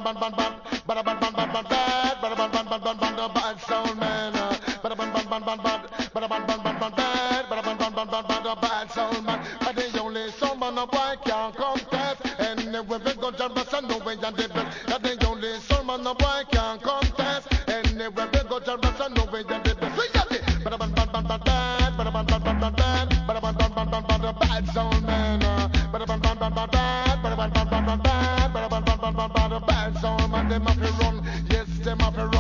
ban ban ban, bada ban ban ban ban bad, bada ban ban ban ban ban the bad soul man. Bada ban ban ban ban ban, bada ban ban ban ban bad, bada ban ban ban ban ban the bad soul man. But the only soul man a boy can't contest, and if we go jump, I know we can did it.